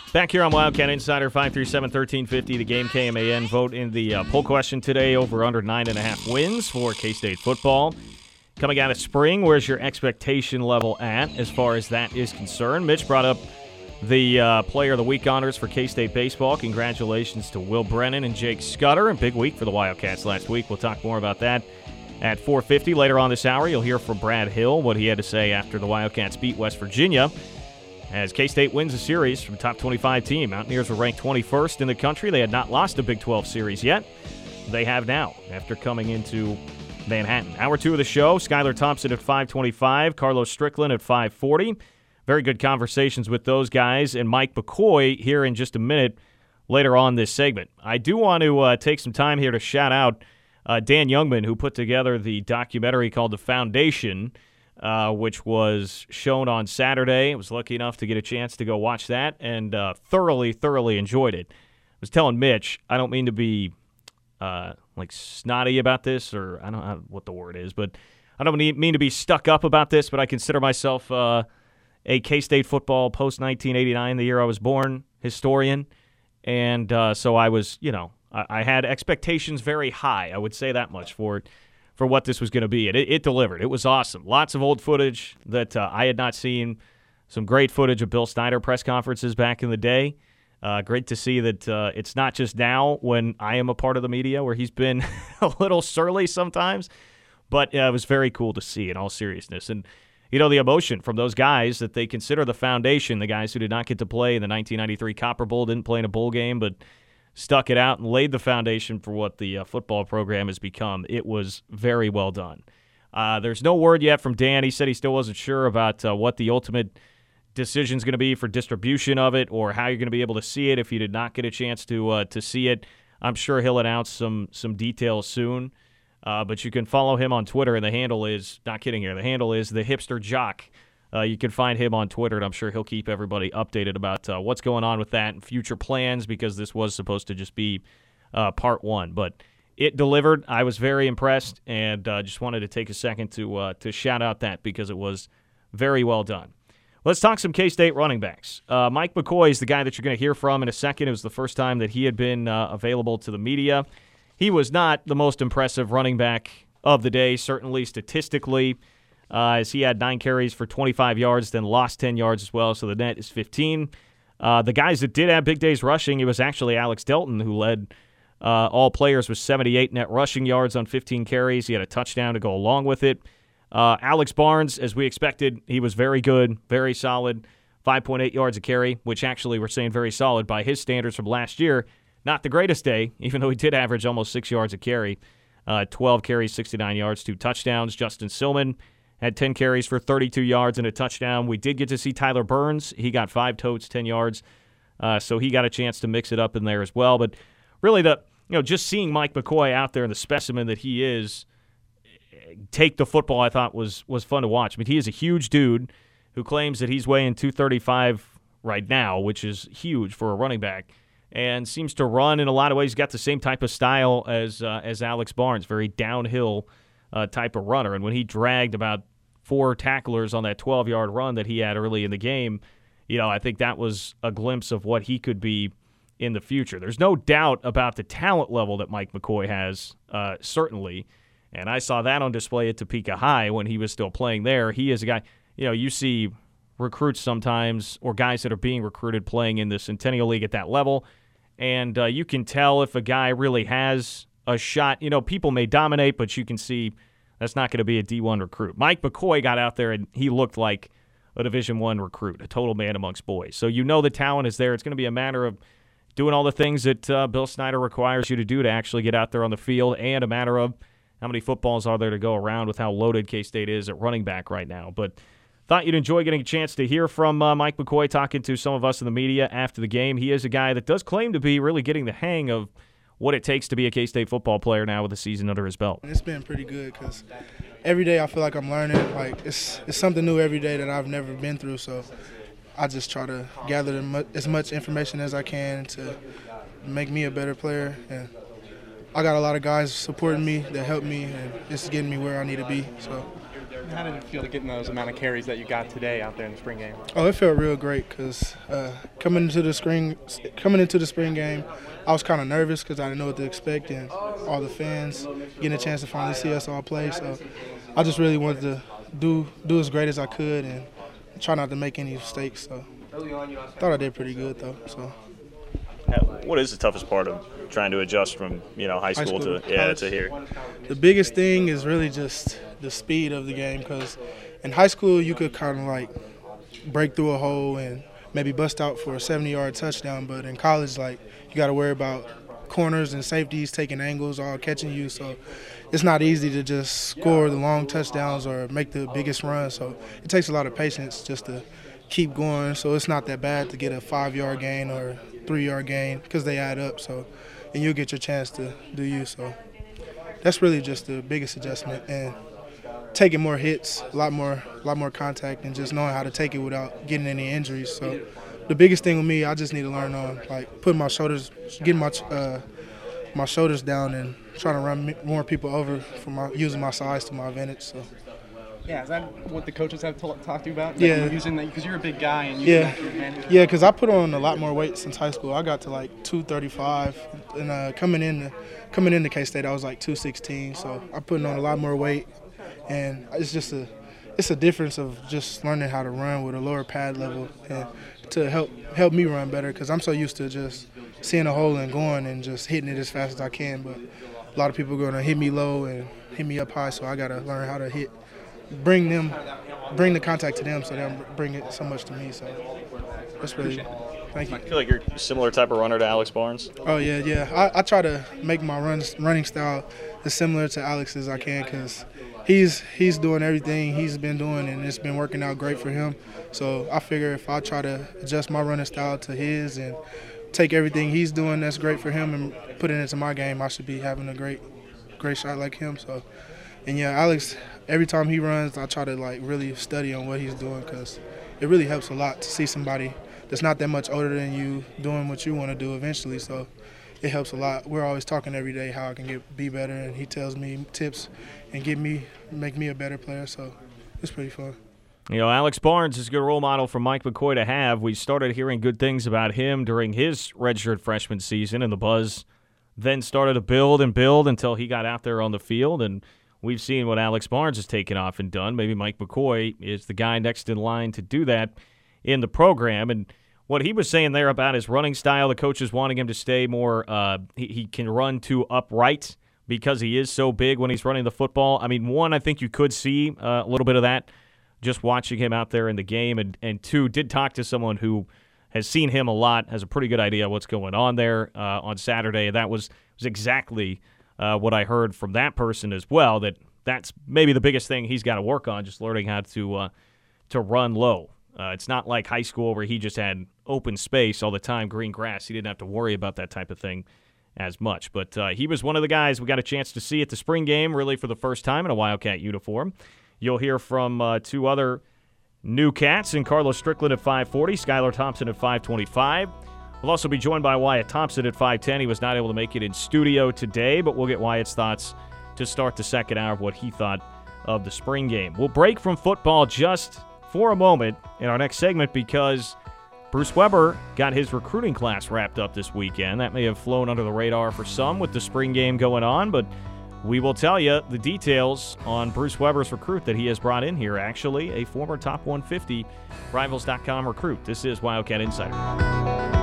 Back here on Wildcat Insider, 537-1350, the game KMAN. Vote in the poll question today, over under 9.5 wins for K-State football. Coming out of spring, where's your expectation level at as far as that is concerned? Mitch brought up the Player of the Week honors for K-State baseball. Congratulations to Will Brennan and Jake Scudder. A big week for the Wildcats last week. We'll talk more about that at 4:50. Later on this hour, you'll hear from Brad Hill, what he had to say after the Wildcats beat West Virginia. As K-State wins a series from top 25 team. Mountaineers were ranked 21st in the country. They had not lost a Big 12 series yet. They have now, after coming into Manhattan. Hour 2 of the show, Skylar Thompson at 5:25, Carlos Strickland at 5:40. Very good conversations with those guys, and Mike McCoy here in just a minute later on this segment. I do want to take some time here to shout out Dan Youngman, who put together the documentary called The Foundation, which was shown on Saturday. I was lucky enough to get a chance to go watch that and thoroughly enjoyed it. I was telling Mitch, I don't mean to be like snotty about this, or I don't know what the word is, but I don't mean to be stuck up about this, but I consider myself a K-State football post-1989, the year I was born, historian. And so I was, I had expectations very high, I would say that much, for what this was going to be. And it delivered. It was awesome. Lots of old footage that I had not seen. Some great footage of Bill Snyder press conferences back in the day. Great to see that it's not just now when I am a part of the media where he's been a little surly sometimes, but it was very cool to see in all seriousness. And, the emotion from those guys that they consider the foundation, the guys who did not get to play in the 1993 Copper Bowl, didn't play in a bowl game, but stuck it out and laid the foundation for what the football program has become. It was very well done. There's no word yet from Dan. He said he still wasn't sure about what the ultimate decision is going to be for distribution of it, or how you're going to be able to see it if you did not get a chance to see it. I'm sure he'll announce some details soon. But you can follow him on Twitter, and the handle is, not kidding here, the handle is The Hipster Jock. You can find him on Twitter, and I'm sure he'll keep everybody updated about what's going on with that and future plans, because this was supposed to just be part one. But it delivered. I was very impressed, and just wanted to take a second to shout out that, because it was very well done. Let's talk some K-State running backs. Mike McCoy is the guy that you're going to hear from in a second. It was the first time that he had been available to the media. He was not the most impressive running back of the day, certainly statistically, as he had 9 carries for 25 yards, then lost 10 yards as well, so the net is 15. The guys that did have big days rushing, it was actually Alex Delton who led all players with 78 net rushing yards on 15 carries. He had a touchdown to go along with it. Alex Barnes, as we expected, he was very good, very solid, 5.8 yards a carry, which actually we're saying very solid by his standards from last year. Not the greatest day, even though he did average almost 6 yards a carry. 12 carries, 69 yards, 2 touchdowns. Justin Silman had 10 carries for 32 yards and a touchdown. We did get to see Tyler Burns. He got 5 totes, 10 yards. So he got a chance to mix it up in there as well. But really, just seeing Mike McCoy out there and the specimen that he is take the football, I thought was fun to watch. I mean, he is a huge dude who claims that he's weighing 235 right now, which is huge for a running back, and seems to run in a lot of ways. He's got the same type of style as Alex Barnes, very downhill type of runner. And when he dragged about 4 tacklers on that 12-yard run that he had early in the game, I think that was a glimpse of what he could be in the future. There's no doubt about the talent level that Mike McCoy has, certainly. And I saw that on display at Topeka High when he was still playing there. He is a guy, you see recruits sometimes, or guys that are being recruited playing in the Centennial League at that level, and you can tell if a guy really has a shot. People may dominate, but you can see that's not going to be a D1 recruit. Mike McCoy got out there, and he looked like a Division I recruit, a total man amongst boys. So the talent is there. It's going to be a matter of doing all the things that Bill Snyder requires you to do to actually get out there on the field, and a matter of how many footballs are there to go around with how loaded K-State is at running back right now. But thought you'd enjoy getting a chance to hear from Mike McCoy, talking to some of us in the media after the game. He is a guy that does claim to be really getting the hang of what it takes to be a K-State football player now with a season under his belt. It's been pretty good, because every day I feel like I'm learning. Like it's something new every day that I've never been through, so I just try to gather as much information as I can to make me a better player. And I got a lot of guys supporting me that help me, and it's getting me where I need to be. So How did it feel to get those amount of carries that you got today out there in the spring game? Oh, it felt real great because coming into the spring game, I was kind of nervous because I didn't know what to expect, and all the fans getting a chance to finally see us all play. So I just really wanted to do as great as I could and try not to make any mistakes. So I thought I did pretty good though. So. What is the toughest part of trying to adjust from high school to here? The biggest thing is really just the speed of the game, because in high school you could kind of like break through a hole and maybe bust out for a 70-yard touchdown, but in college, like, you got to worry about corners and safeties taking angles, all catching you. So it's not easy to just score the long touchdowns or make the biggest run. So it takes a lot of patience just to keep going. So it's not that bad to get a 5-yard gain or 3-yard gain because they add up. So, and you'll get your chance to do you. So that's really just the biggest adjustment, and taking more hits, a lot more contact, and just knowing how to take it without getting any injuries. So the biggest thing with me, I just need to learn on like putting my shoulders, getting my shoulders down, and trying to run more people over using my size to my advantage. So. Yeah, is that what the coaches have talked to you about? Yeah. Using that, because you're a big guy and using that to your advantage? Yeah, because I put on a lot more weight since high school. I got to like 235, and coming into K-State, I was like 216. So I'm putting on a lot more weight, and it's a difference of just learning how to run with a lower pad level, and to help me run better, because I'm so used to just seeing a hole and going and just hitting it as fast as I can. But a lot of people are going to hit me low and hit me up high, so I got to learn how to bring the contact to them so they don't bring it so much to me. So that's really, thank you. I feel like you're a similar type of runner to Alex Barnes. Oh, yeah. I try to make my running style as similar to Alex as I can, because he's doing everything he's been doing, and it's been working out great for him. So I figure if I try to adjust my running style to his and take everything he's doing that's great for him and put it into my game, I should be having a great shot like him. So, and yeah, Alex, every time he runs, I try to like really study on what he's doing, because it really helps a lot to see somebody that's not that much older than you doing what you want to do eventually. So it helps a lot. We're always talking every day how I can be better, and he tells me tips and make me a better player. So it's pretty fun. Alex Barnes is a good role model for Mike McCoy to have. We started hearing good things about him during his redshirt freshman season, and the buzz then started to build until he got out there on the field, and we've seen what Alex Barnes has taken off and done. Maybe Mike McCoy is the guy next in line to do that in the program. And what he was saying there about his running style, the coaches wanting him to stay more, he can run too upright because he is so big when he's running the football. I mean, one, I think you could see a little bit of that just watching him out there in the game. And two, did talk to someone who has seen him a lot, has a pretty good idea what's going on there on Saturday. That was exactly what I heard from that person as well, that's maybe the biggest thing he's got to work on, just learning how to run low. It's not like high school where he just had open space all the time, green grass. He didn't have to worry about that type of thing as much. But he was one of the guys we got a chance to see at the spring game, really for the first time in a Wildcat uniform. You'll hear from two other new cats, in Carlos Strickland at 5:40, Skylar Thompson at 5:25. We'll also be joined by Wyatt Thompson at 5:10. He was not able to make it in studio today, but we'll get Wyatt's thoughts to start the second hour of what he thought of the spring game. We'll break from football just for a moment in our next segment, because Bruce Weber got his recruiting class wrapped up this weekend. That may have flown under the radar for some with the spring game going on, but we will tell you the details on Bruce Weber's recruit that he has brought in here, actually a former top 150 Rivals.com recruit. This is Wildcat Insider.